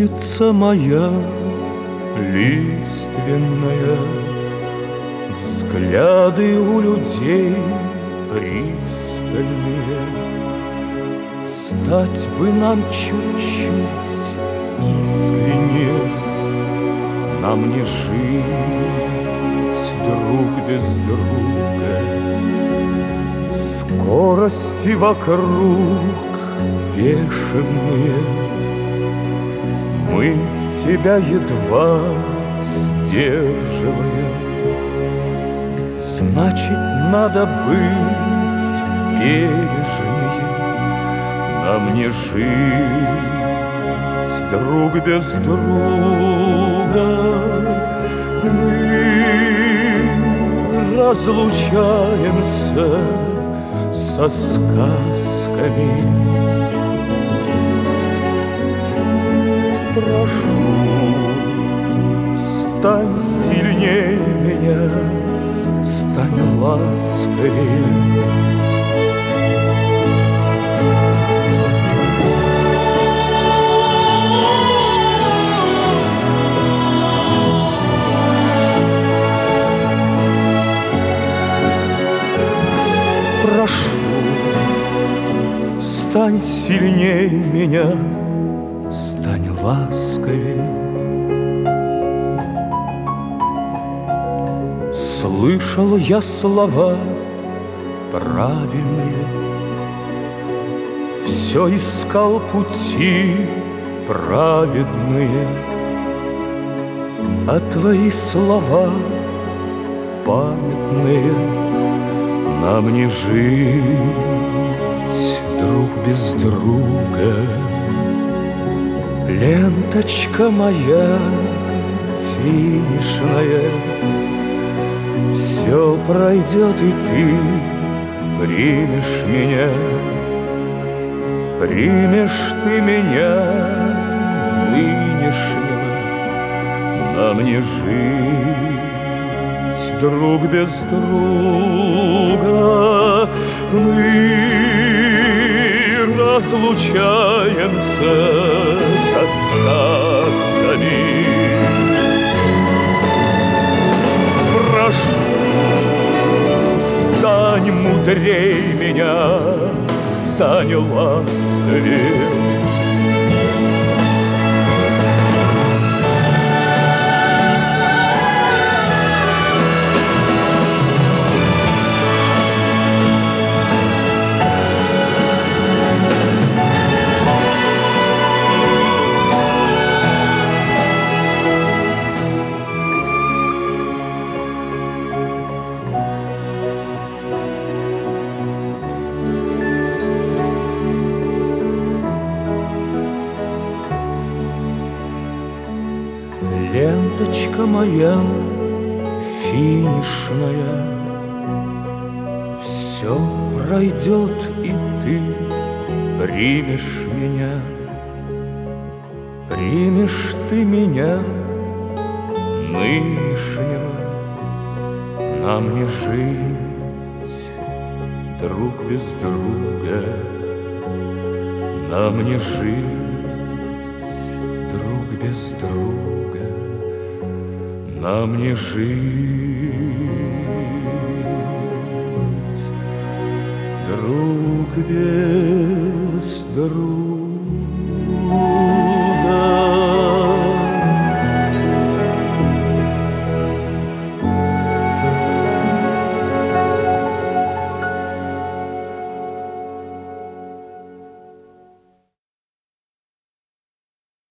улица моя лиственная, взгляды у людей пристальные. Стать бы нам чуть-чуть искренне, нам не жить друг без друга. Скорости вокруг бешеные, мы себя едва сдерживаем. Значит, надо быть бережнее, нам не жить друг без друга. Мы разлучаемся со сказками. Прошу, стань сильнее меня, стань ласковее. Прошу, стань сильнее меня, стань ласковее. Слышал я слова правильные, все искал пути праведные, а твои слова памятные. Нам не жить друг без друга. Ленточка моя финишная, все пройдет, и ты примешь меня. Примешь ты меня нынешнего. Нам не жить друг без друга. Мы разлучаемся со сказками. Прошу, стань мудрей меня, стань ласковее. Ленточка моя финишная, все пройдет, и ты примешь меня. Примешь ты меня нынешнего. Нам не жить друг без друга. Нам не жить друг без друга. Нам не жить друг без друга.